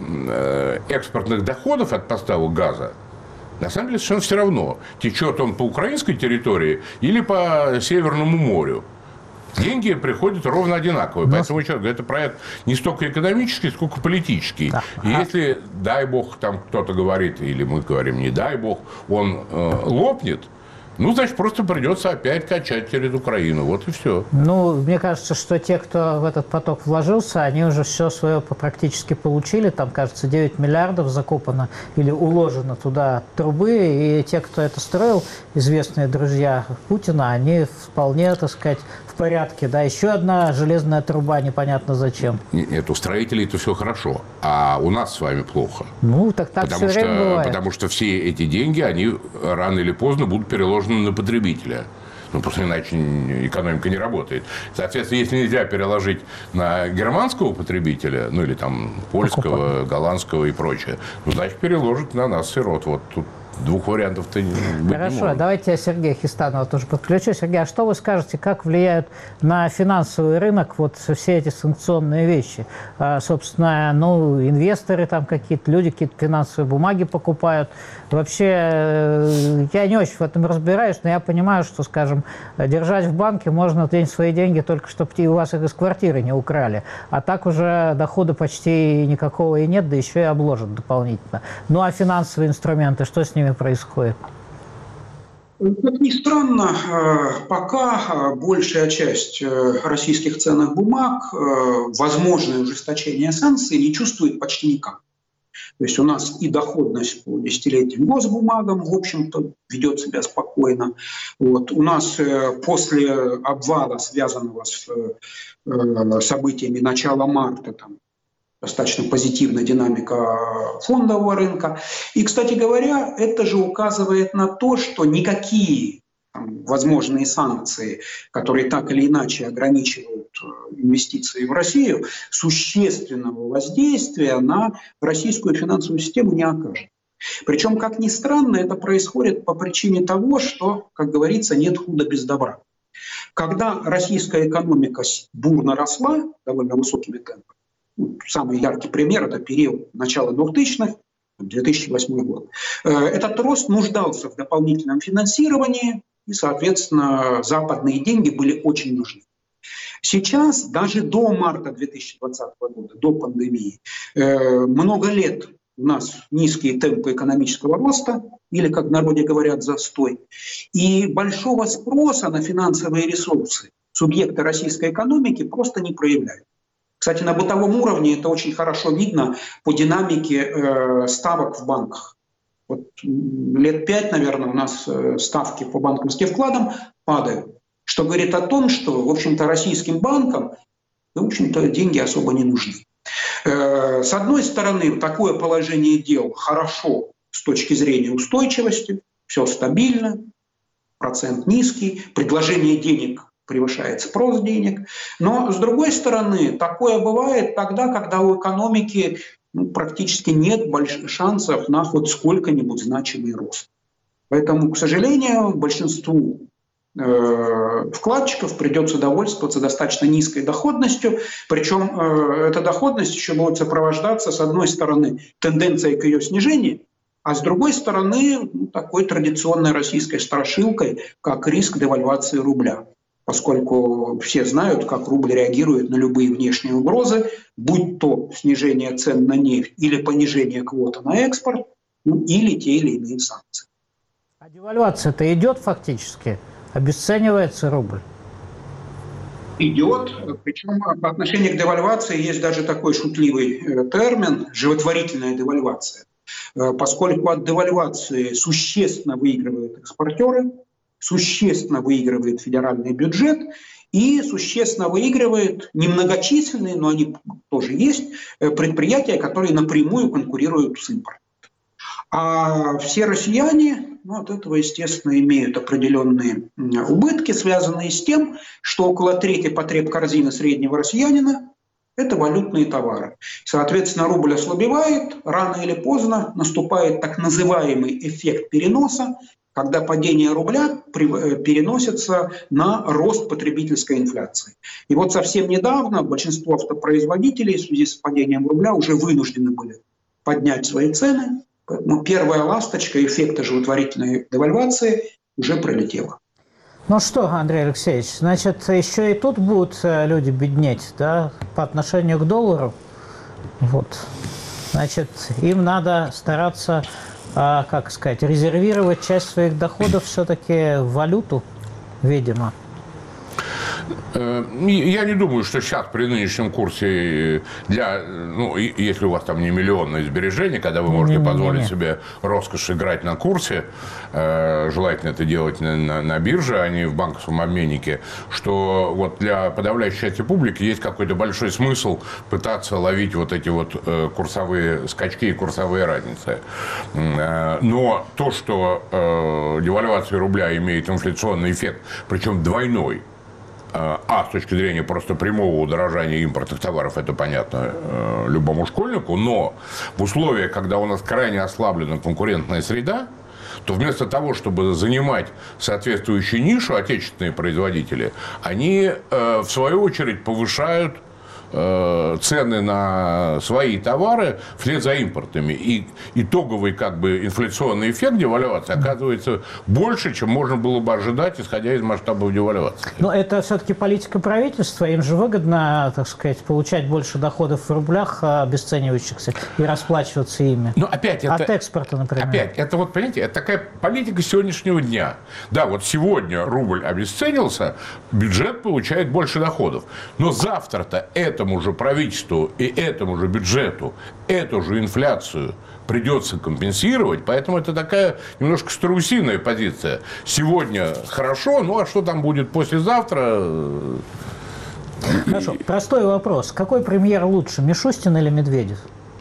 экспортных доходов от поставок газа, на самом деле совершенно все равно, течет он по украинской территории или по Северному морю. Деньги приходят ровно одинаковые. Но... Поэтому еще, это проект не столько экономический, сколько политический. Да. И а... если, дай бог, там кто-то говорит, или мы говорим, не дай бог, он э, лопнет, ну, значит, просто придется опять качать через Украину. Вот и все. Ну, мне кажется, что те, кто в этот поток вложился, они уже все свое практически получили. Там, кажется, девять миллиардов закопано или уложено туда трубы. И те, кто это строил, известные друзья Путина, они вполне, так сказать, в порядке. Да, еще одна железная труба, непонятно зачем. Нет, у строителей это все хорошо, а у нас с вами плохо. Ну, так так потому все время что, бывает. Потому что все эти деньги, они рано или поздно будут переложены на потребителя. Ну, просто иначе экономика не работает. Соответственно, если нельзя переложить на германского потребителя, ну, или там польского, Покупать. голландского и прочее, ну, значит, переложат на нас, сирот. Вот тут двух вариантов-то не быть Хорошо, не может. давайте я Сергея Хистанова тоже подключу. Сергей, а что вы скажете, как влияют на финансовый рынок вот все эти санкционные вещи? А, собственно, ну, инвесторы там какие-то, люди какие-то финансовые бумаги покупают. Вообще, я не очень в этом разбираюсь, но я понимаю, что, скажем, держать в банке можно день свои деньги, только чтобы у вас их из квартиры не украли. А так уже дохода почти никакого и нет, да еще и обложат дополнительно. Ну, а финансовые инструменты, что с ними происходит? Как ни странно, пока большая часть российских ценных бумаг возможное ужесточение санкций не чувствует почти никак. То есть у нас и доходность по десятилетним госбумагам, в общем-то, ведет себя спокойно. Вот. У нас после обвала, связанного с событиями начала марта, там, достаточно позитивная динамика фондового рынка. И, кстати говоря, это же указывает на то, что никакие там, возможные санкции, которые так или иначе ограничивают инвестиции в Россию, существенного воздействия на российскую финансовую систему не окажет. Причем, как ни странно, это происходит по причине того, что, как говорится, нет худа без добра. Когда российская экономика бурно росла, довольно высокими темпами, самый яркий пример – это период начала двухтысячных, две тысячи восьмой год. Этот рост нуждался в дополнительном финансировании, и, соответственно, западные деньги были очень нужны. Сейчас, даже до марта две тысячи двадцатого года, до пандемии, много лет у нас низкие темпы экономического роста, или, как в народе говорят, застой, и большого спроса на финансовые ресурсы субъекты российской экономики просто не проявляют. Кстати, на бытовом уровне это очень хорошо видно по динамике э, ставок в банках. Вот лет пять, наверное, у нас э, ставки по банковским вкладам падают, что говорит о том, что, в общем-то, российским банкам, в общем-то, деньги особо не нужны. Э, с одной стороны, такое положение дел хорошо с точки зрения устойчивости, все стабильно, процент низкий, предложение денег превышает спрос денег. Но, с другой стороны, такое бывает тогда, когда у экономики ну, практически нет больших шансов на хоть сколько-нибудь значимый рост. Поэтому, к сожалению, большинству э, вкладчиков придется довольствоваться достаточно низкой доходностью. Причем э, эта доходность еще будет сопровождаться, с одной стороны, тенденцией к ее снижению, а с другой стороны, ну, такой традиционной российской страшилкой, как риск девальвации рубля. Поскольку все знают, как рубль реагирует на любые внешние угрозы, будь то снижение цен на нефть или понижение квоты на экспорт, ну, или те или иные санкции. А девальвация-то идет фактически? Обесценивается рубль? Идет. Причем по отношению к девальвации есть даже такой шутливый термин – животворительная девальвация. Поскольку от девальвации существенно выигрывают экспортеры, существенно выигрывает федеральный бюджет и существенно выигрывает немногочисленные, но они тоже есть, предприятия, которые напрямую конкурируют с импортом. А все россияне ну, от этого, естественно, имеют определенные убытки, связанные с тем, что около трети потреб корзины среднего россиянина – это валютные товары. Соответственно, рубль ослабевает, рано или поздно наступает так называемый эффект переноса, когда падение рубля переносится на рост потребительской инфляции. И вот совсем недавно большинство автопроизводителей в связи с падением рубля уже вынуждены были поднять свои цены. Поэтому первая ласточка эффекта животворительной девальвации уже пролетела. Ну что, Андрей Алексеевич, значит, еще и тут будут люди беднеть, да, по отношению к доллару. Вот. Значит, им надо стараться... А, как сказать, резервировать часть своих доходов все-таки в валюту, видимо? Я не думаю, что сейчас при нынешнем курсе, для, ну, если у вас там не миллионные сбережения, когда вы можете не, позволить не, не. себе роскошь играть на курсе, э, желательно это делать на, на, на бирже, а не в банковском обменнике, что вот для подавляющей части публики есть какой-то большой смысл пытаться ловить вот эти вот э, курсовые скачки и курсовые разницы. Э, но то, что э, девальвация рубля имеет инфляционный эффект, причем двойной, а, с точки зрения просто прямого удорожания импортных товаров, это понятно э, любому школьнику, но в условиях, когда у нас крайне ослаблена конкурентная среда, то вместо того, чтобы занимать соответствующую нишу, отечественные производители, они, э, в свою очередь, повышают э, цены на свои товары вслед за импортными. И итоговый как бы инфляционный эффект девальвации оказывается больше, чем можно было бы ожидать, исходя из масштабов девальвации. Но это все-таки политика правительства. Им же выгодно, так сказать, получать больше доходов в рублях, обесценивающихся, и расплачиваться ими. Но опять это, от экспорта, например. Опять, это вот, понимаете, это такая политика сегодняшнего дня. Да, вот сегодня рубль обесценился, бюджет получает больше доходов. Но завтра-то это этому же правительству и этому же бюджету эту же инфляцию придется компенсировать, поэтому это такая немножко страусиная позиция. Сегодня хорошо, ну а что там будет послезавтра? Хорошо, простой вопрос. Какой премьер лучше, Мишустин или Медведев?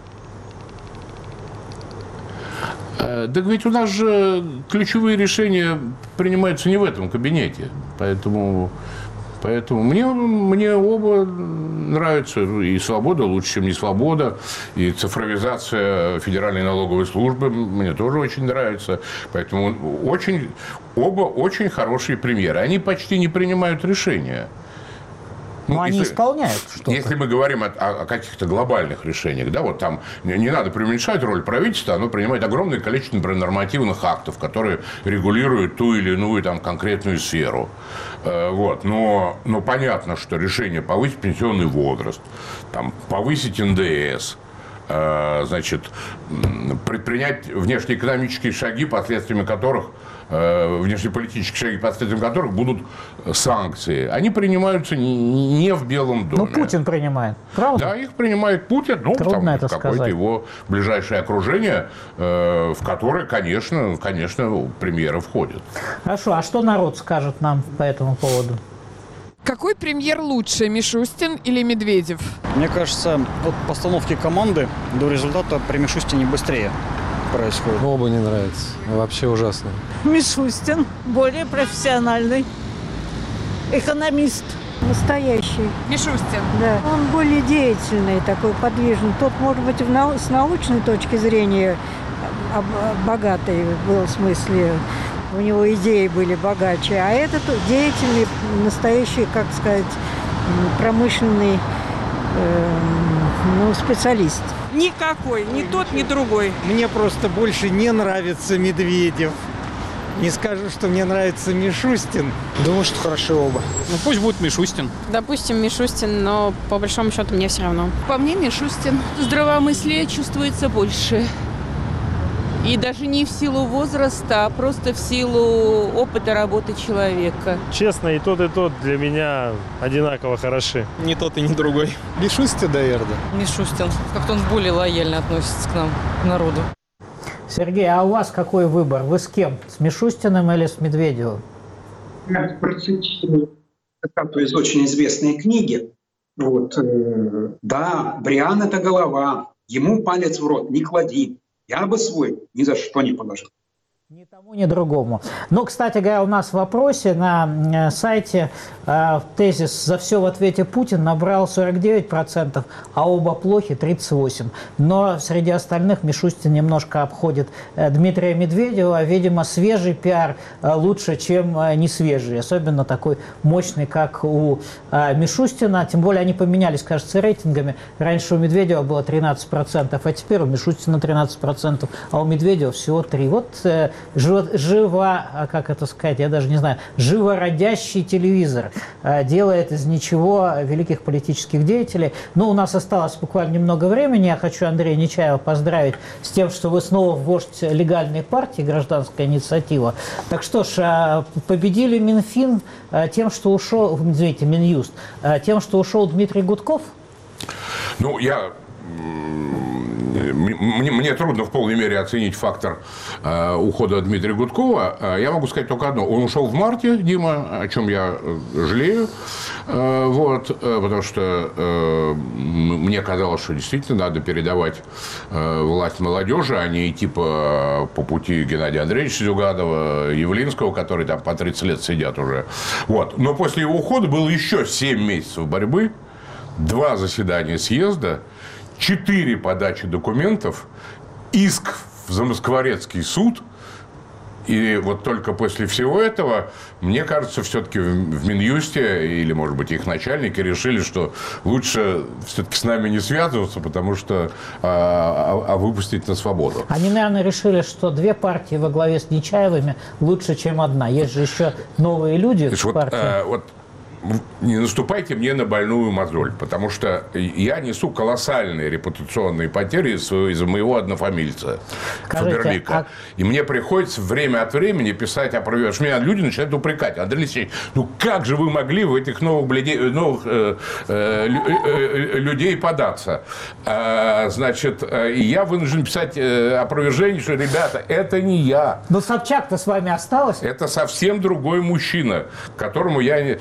Да ведь у нас же ключевые решения принимаются не в этом кабинете, поэтому Поэтому мне, мне оба нравятся. И свобода лучше, чем не свобода. И цифровизация Федеральной налоговой службы мне тоже очень нравится. Поэтому очень, оба очень хорошие премьеры. Они почти не принимают решения. Но Ну, они если, исполняют что-то. Если мы говорим о, о каких-то глобальных решениях, да, вот там не, не надо преуменьшать роль правительства, оно принимает огромное количество, например, нормативных актов, которые регулируют ту или иную там конкретную сферу. Э, вот. но, но понятно, что решение повысить пенсионный возраст, там, повысить эн дэ эс, э, значит, предпринять внешнеэкономические шаги, последствиями которых внешнеполитические шаги, последствием которых будут санкции, они принимаются не в Белом доме. Ну, Путин принимает, правда? Да, их принимает Путин, ну, Трудно там какое-то его ближайшее окружение, в которое, конечно, конечно, премьеры входят. Хорошо, а что народ скажет нам по этому поводу? Какой премьер лучше, Мишустин или Медведев? Мне кажется, от постановки команды до результата при Мишустине быстрее происходит. Оба не нравятся. Вообще ужасно. Мишустин более профессиональный. Экономист. Настоящий. Мишустин. Да. Он более деятельный, такой подвижный. Тот, может быть, в нау- с научной точки зрения богатый был, в смысле, у него идеи были богаче. А этот деятельный, настоящий, как сказать, промышленный э, ну, специалист. Никакой, ни тот, ни другой. Мне просто больше не нравится Медведев. Не скажу, что мне нравится Мишустин. Думаю, что хорошо оба. Ну пусть будет Мишустин. Допустим, Мишустин, но по большому счету мне все равно. По мне Мишустин. Здравомыслие чувствуется больше. И даже не в силу возраста, а просто в силу опыта работы человека. Честно, и тот, и тот для меня одинаково хороши. Ни тот и ни другой. Мишустин, наверное. Мишустин. Как-то он более лояльно относится к нам, к народу. Сергей, а у вас какой выбор? Вы с кем? С Мишустиным или с Медведевым? Я процитирую цитату из очень известной книги. Вот, э, да, Бриан – это голова, ему палец в рот не клади. Я бы свой ни за что не положил. Ни тому, ни другому. Но, кстати говоря, у нас в вопросе на сайте э, тезис «За все в ответе Путин» набрал сорок девять процентов, а оба плохи – тридцать восемь процентов. Но среди остальных Мишустин немножко обходит э, Дмитрия Медведева. Видимо, свежий пиар э, лучше, чем э, не свежий. Особенно такой мощный, как у э, Мишустина. Тем более они поменялись, кажется, рейтингами. Раньше у Медведева было тринадцать процентов, а теперь у Мишустина тринадцать процентов, а у Медведева всего три процента. Вот э, живо, как это сказать, я даже не знаю, живородящий телевизор делает из ничего великих политических деятелей. Но у нас осталось буквально немного времени. Я хочу Андрея Нечаева поздравить с тем, что вы снова вождь легальной партии «Гражданская инициатива». Так что ж, победили Минфин тем, что ушел, извините, Минюст, тем, что ушел Дмитрий Гудков? Ну, я... Мне, мне трудно в полной мере оценить фактор э, ухода Дмитрия Гудкова. Я могу сказать только одно. Он ушел в марте, Дима, о чем я жалею. Э, вот, э, потому что э, мне казалось, что действительно надо передавать э, власть молодежи, а не идти по, по пути Геннадия Андреевича Зюганова, Явлинского, которые там по тридцать лет сидят уже. Вот. Но после его ухода было еще семь месяцев борьбы, два заседания съезда, четыре подачи документов, иск в Замоскворецкий суд. И вот только после всего этого, мне кажется, все-таки в Минюсте или, может быть, их начальники решили, что лучше все-таки с нами не связываться, потому что а, а выпустить на свободу. Они, наверное, решили, что две партии во главе с Нечаевыми лучше, чем одна. Есть же еще новые люди в вот, партии. А, вот, не наступайте мне на больную мозоль, потому что я несу колоссальные репутационные потери из-за моего однофамильца Скажите, Фаберлика. А... И мне приходится время от времени писать опровержение. Что меня люди начинают упрекать. Андрей Алексеевич, ну как же вы могли в этих новых, бледей, новых э, э, э, людей податься? А, значит, э, я вынужден писать э, опровержение, что, ребята, это не я. Но Собчак-то с вами осталась? Это совсем другой мужчина, которому я... Собчак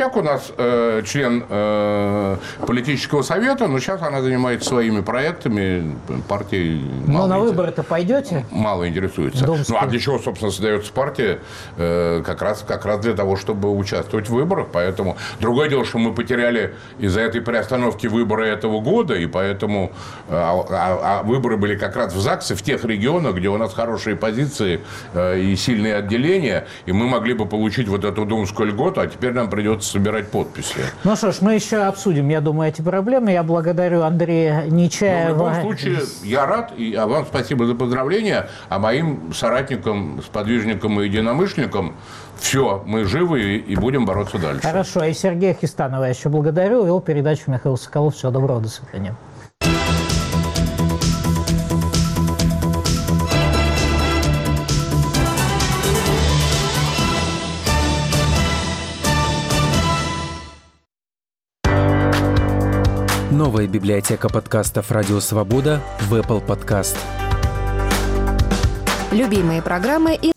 так у нас э, член э, политического совета, но сейчас она занимается своими проектами, партии. Но на выборы-то пойдете? Мало интересуется. Думскую. Ну, а для чего, собственно, создается партия? Э, как раз, как раз для того, чтобы участвовать в выборах. Поэтому другое дело, что мы потеряли из-за этой приостановки выборы этого года, и поэтому а, а, а выборы были как раз в ЗАГСе, в тех регионах, где у нас хорошие позиции э, и сильные отделения, и мы могли бы получить вот эту думскую льготу, а теперь нам придется собирать подписи. Ну что ж, мы еще обсудим, я думаю, эти проблемы. Я благодарю Андрея Нечаева. Но в любом случае, я рад, и а вам спасибо за поздравления, а моим соратникам, сподвижникам и единомышленникам все, мы живы и будем бороться дальше. Хорошо, и Сергея Хистанова я еще благодарю. Его передачу Михаил Соколов. Всего доброго, до свидания. Новая библиотека подкастов «Радио Свобода» в Apple Podcast. Любимые программы и